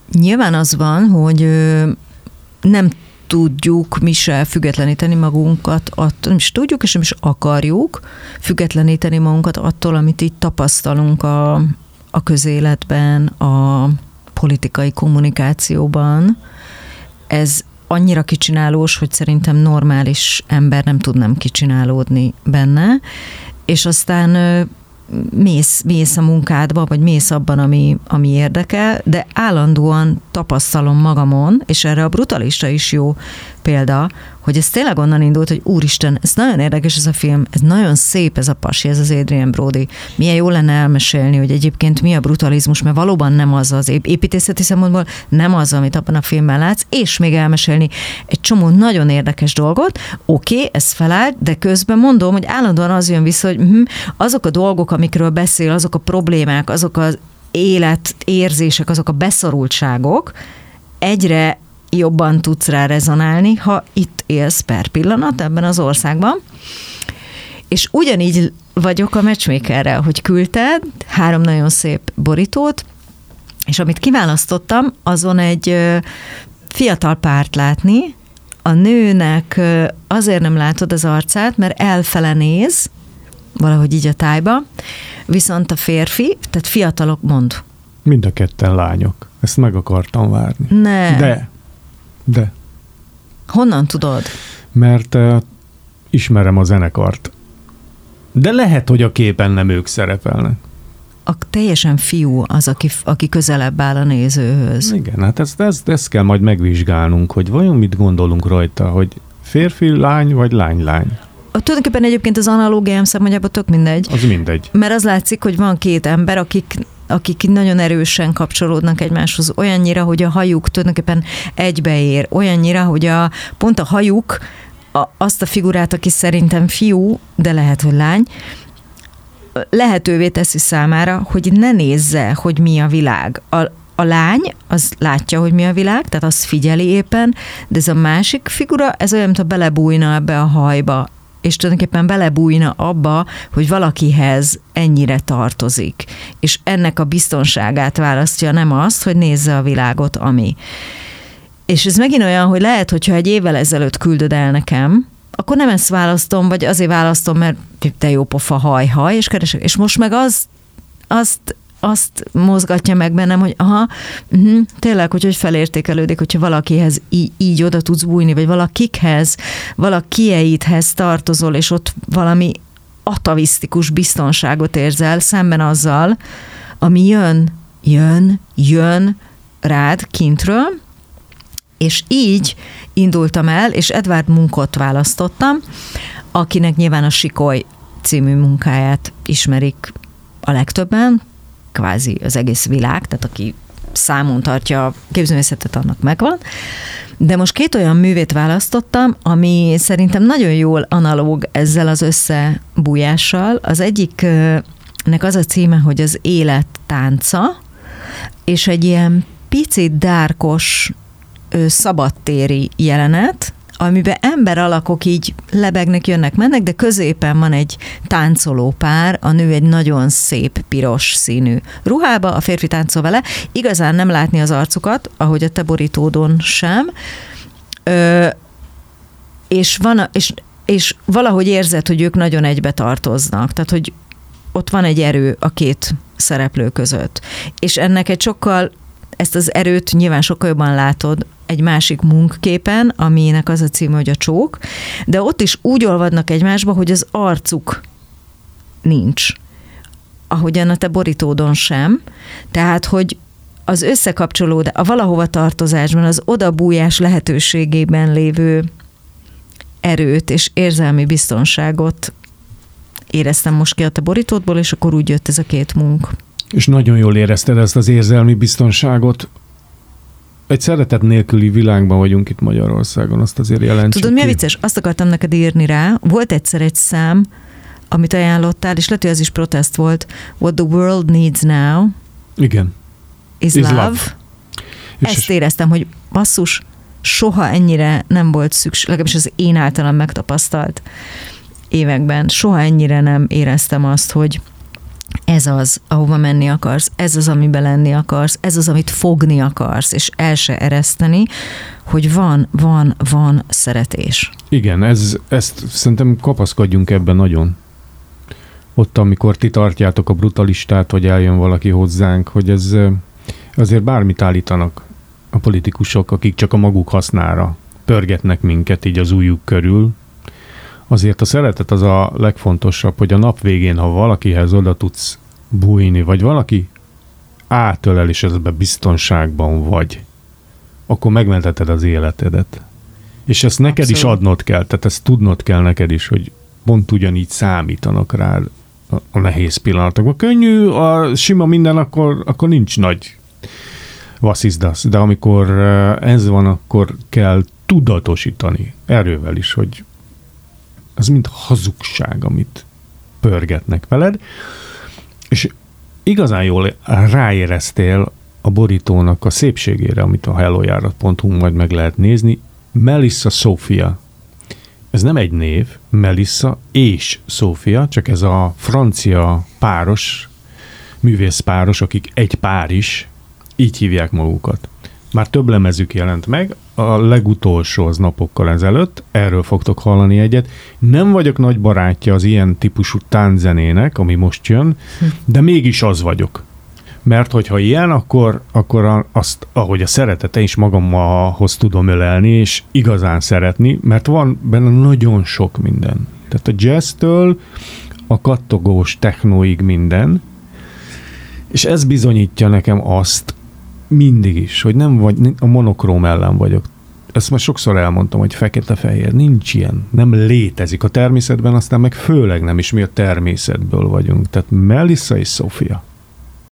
Nyilván az van, hogy nem tudjuk mi se függetleníteni magunkat attól, nem is tudjuk, és nem is akarjuk függetleníteni magunkat attól, amit így tapasztalunk a közéletben, a politikai kommunikációban. Ez annyira kicsinálós, hogy szerintem normális ember nem tud nem kicsinálódni benne, és aztán mész a munkádba, vagy mész abban, ami érdekel, de állandóan tapasztalom magamon, és erre a Brutalista is jó példa, hogy ez tényleg onnan indult, hogy úristen, ez nagyon érdekes ez a film, ez nagyon szép ez a pasi, ez az Adrien Brody. Milyen jó lenne elmesélni, hogy egyébként mi a brutalizmus, mert valóban nem az építészeti szempontból nem az, amit abban a filmben látsz, és még elmesélni egy csomó nagyon érdekes dolgot. Oké, ez felállt, de közben mondom, hogy állandóan az jön vissza, hogy azok a dolgok, amikről beszél, azok a problémák, azok az életérzések, azok a beszorultságok egyre jobban tudsz rá rezonálni, ha itt élsz per pillanat ebben az országban. És ugyanígy vagyok a matchmakerrel, hogy küldted 3 nagyon szép borítót, és amit kiválasztottam, azon egy fiatal párt látni. A nőnek azért nem látod az arcát, mert elfele néz, valahogy így a tájba, viszont a férfi, tehát fiatalok, mond. Mind a ketten lányok. Ezt meg akartam várni. De. Honnan tudod? Mert ismerem a zenekart. De lehet, hogy a képen nem ők szerepelnek. Teljesen fiú az, aki közelebb áll a nézőhöz. Igen, hát ezt kell majd megvizsgálnunk, hogy vajon mit gondolunk rajta, hogy férfi lány vagy lány-lány. Tulajdonképpen egyébként az analógiám szempontjából tök mindegy. Az mindegy. Mert az látszik, hogy van 2 ember, akik nagyon erősen kapcsolódnak egymáshoz, olyannyira, hogy a hajuk tulajdonképpen egybeér, olyannyira, hogy pont a hajuk azt a figurát, aki szerintem fiú, de lehet, hogy lány, lehetővé teszi számára, hogy ne nézze, hogy mi a világ. A lány az látja, hogy mi a világ, tehát azt figyeli éppen, de ez a másik figura, ez olyan, mintha belebújna ebbe a hajba, és tulajdonképpen belebújna abba, hogy valakihez ennyire tartozik. És ennek a biztonságát választja, nem azt, hogy nézze a világot, ami. És ez megint olyan, hogy lehet, hogyha egy évvel ezelőtt küldöd el nekem, akkor nem ezt választom, vagy azért választom, mert te jó pofa, haj, és keresek. És most meg azt mozgatja meg bennem, hogy tényleg, hogy felértékelődik, hogyha valakihez így oda tudsz bújni, vagy valakieidhez tartozol, és ott valami atavisztikus biztonságot érzel szemben azzal, ami jön rád kintről, és így indultam el, és Edvard Munchot választottam, akinek nyilván a Sikoly című munkáját ismerik a legtöbben, kvázi az egész világ, tehát aki számon tartja a képzőművészetet, annak megvan. De most 2 olyan művét választottam, ami szerintem nagyon jól analóg ezzel az összebújással. Az egyiknek az a címe, hogy az élet tánca, és egy ilyen picit dárkos, szabadtéri jelenet, amiben ember alakok így lebegnek, jönnek, mennek, de középen van egy táncoló pár, a nő egy nagyon szép piros színű ruhába, a férfi táncol vele. Igazán nem látni az arcukat, ahogy a te borítódon sem, és valahogy érzed, hogy ők nagyon egybe tartoznak. Tehát, hogy ott van egy erő a 2 szereplő között. És ennek egy sokkal, ezt az erőt nyilván sokkal jobban látod egy másik Munch-képen, aminek az a címe, hogy a Csók, de ott is úgy olvadnak egymásba, hogy az arcuk nincs. Ahogyan a te borítódon sem. Tehát, hogy az összekapcsolódás, a valahova tartozásban, az odabújás lehetőségében lévő erőt és érzelmi biztonságot éreztem most ki a te borítódból, és akkor úgy jött ez a 2 Munch. És nagyon jól érezted ezt az érzelmi biztonságot. Egy szeretet nélküli világban vagyunk itt Magyarországon, azt azért jelentsük. Tudod, mi a vicces? Azt akartam neked írni rá. Volt egyszer egy szám, amit ajánlottál, és lehet, hogy az is protest volt. What the world needs now. Igen. Is love. Ezt éreztem, hogy basszus, soha ennyire nem volt szükség, legalábbis az én általam megtapasztalt években, soha ennyire nem éreztem azt, hogy ez az, ahova menni akarsz, ez az, amiben lenni akarsz, ez az, amit fogni akarsz, és el se ereszteni, hogy van szeretés. Igen, ezt szerintem kapaszkodjunk ebben nagyon. Ott, amikor ti tartjátok a brutalistát, vagy eljön valaki hozzánk, hogy ez azért bármit állítanak a politikusok, akik csak a maguk hasznára pörgetnek minket így az ujjuk körül. Azért a szeretet az a legfontosabb, hogy a nap végén, ha valakihez oda tudsz bújni, vagy valaki átölel, és ezben biztonságban vagy, akkor megmentheted az életedet. És ezt neked is adnod kell, tehát ezt tudnod kell neked is, hogy pont ugyanígy számítanak rád a nehéz pillanatokban. Könnyű, a sima minden, akkor nincs nagy vasszizdasz, de amikor ez van, akkor kell tudatosítani erővel is, hogy az mind hazugság, amit pörgetnek veled, és igazán jól ráéreztél a borítónak a szépségére, amit a hellojárat.hu majd meg lehet nézni. Melissa Sophia. Ez nem egy név, Melissa és Sophia, csak ez a francia páros, művészpáros, akik egy pár is, így hívják magukat. Már több lemezük jelent meg, a legutolsó az napokkal ezelőtt, erről fogtok hallani egyet. Nem vagyok nagy barátja az ilyen típusú tánczenének, ami most jön, de mégis az vagyok. Mert hogyha ilyen, akkor azt, ahogy a szeretete is magamhoz tudom ölelni, és igazán szeretni, mert van benne nagyon sok minden. Tehát a jazztől a kattogós technóig minden, és ez bizonyítja nekem azt mindig is, hogy nem vagy, a monokróm ellen vagyok. Ezt már sokszor elmondtam, hogy fekete-fehér, nincs ilyen, nem létezik a természetben, aztán meg főleg nem is, mi a természetből vagyunk. Tehát Melissa és Sophia.